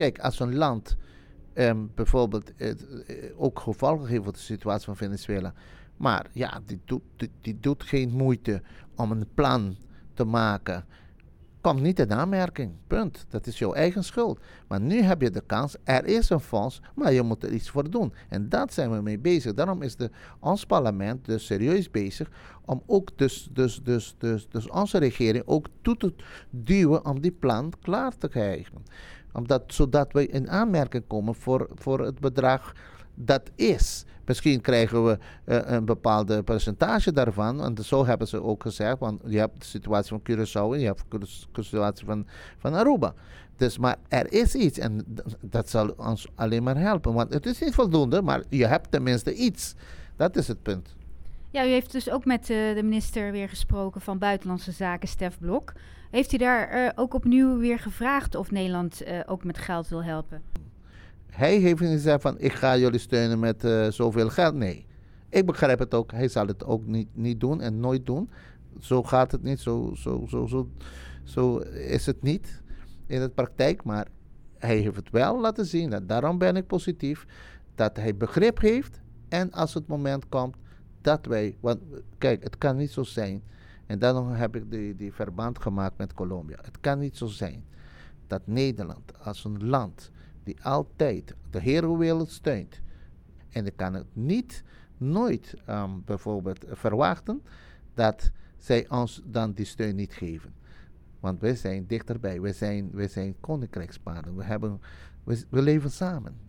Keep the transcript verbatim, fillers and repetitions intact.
Kijk, als een land um, bijvoorbeeld uh, ook gevolgen heeft voor de situatie van Venezuela. Maar ja, die doet, die, die doet geen moeite om een plan te maken. Komt niet in aanmerking. Punt. Dat is jouw eigen schuld. Maar nu heb je de kans. Er is een fonds, maar je moet er iets voor doen. En daar zijn we mee bezig. Daarom is de, ons parlement dus serieus bezig om ook dus, dus, dus, dus, dus onze regering ook toe te duwen om die plan klaar te krijgen. Omdat, zodat we in aanmerking komen voor, voor het bedrag dat is. Misschien krijgen we uh, een bepaalde percentage daarvan. En zo hebben ze ook gezegd. Want je hebt de situatie van Curaçao en je hebt de situatie van, van Aruba. Dus, maar er is iets en dat zal ons alleen maar helpen. Want het is niet voldoende, maar je hebt tenminste iets. Dat is het punt. Ja, u heeft dus ook met uh, de minister weer gesproken van Buitenlandse Zaken, Stef Blok. Heeft u daar uh, ook opnieuw weer gevraagd of Nederland uh, ook met geld wil helpen? Hij heeft niet gezegd van ik ga jullie steunen met uh, zoveel geld. Nee, ik begrijp het ook. Hij zal het ook niet, niet doen en nooit doen. Zo gaat het niet. Zo, zo, zo, zo, zo is het niet in de praktijk. Maar hij heeft het wel laten zien. Dat, daarom ben ik positief. Dat hij begrip heeft. En als het moment komt dat wij... Want kijk, het kan niet zo zijn. En daarom heb ik die, die verband gemaakt met Colombia. Het kan niet zo zijn dat Nederland als een land die altijd de hele wereld steunt. En ik kan het niet, nooit um, bijvoorbeeld verwachten dat zij ons dan die steun niet geven. Want wij zijn dichterbij, wij zijn, wij zijn koninkrijkspaarden, we, hebben, we, we leven samen.